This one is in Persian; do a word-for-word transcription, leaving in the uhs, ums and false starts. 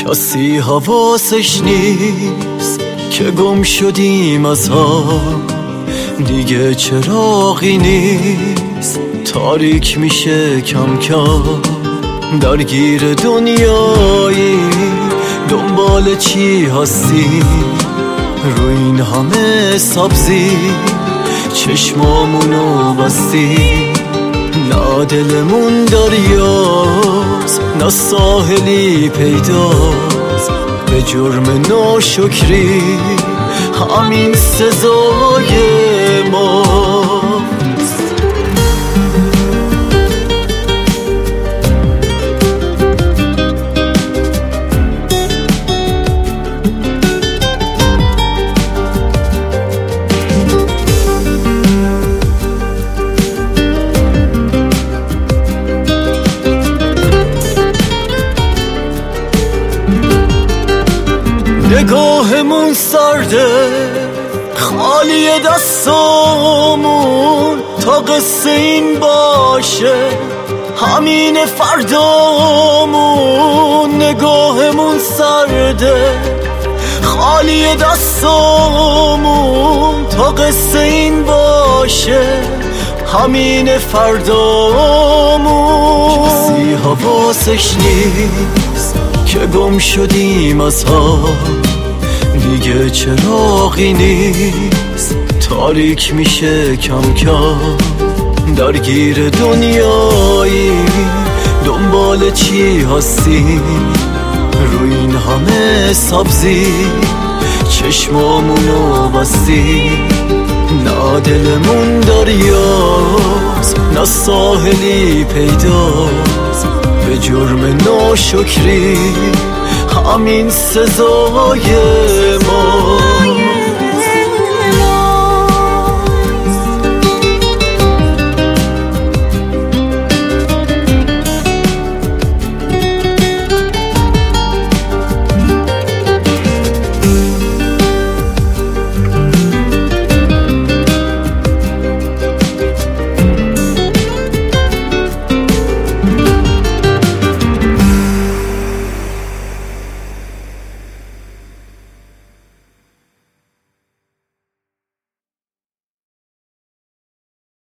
کسی حواسش نیست که گم شدیم از هم، دیگه چراغی نیست، تاریک میشه کم کم. درگیر دنیایی دنبال چی هستی؟ رو این همه سبزی چشمامونو بستی. نه دلمون دریاست نه ساحلی پیداست، به جرم ناشکری همین سزای ماست. نگاهمون سرده خالی دستامون، تا قصه این باشه همین فردامون. نگاهمون سرده خالی دستامون، تا قصه این باشه همین فردامون. کسی حواسش نیست که گم شدیم از هم، دیگه چراغی نیست، تاریک میشه کم کم. درگیر دنیایی دنبال چی هستی؟ رو این همه سبزی چشمامونو بستی. نه دلمون دریاست نه ساحلی پیداست، به جرم ناشکری همین سزای ما.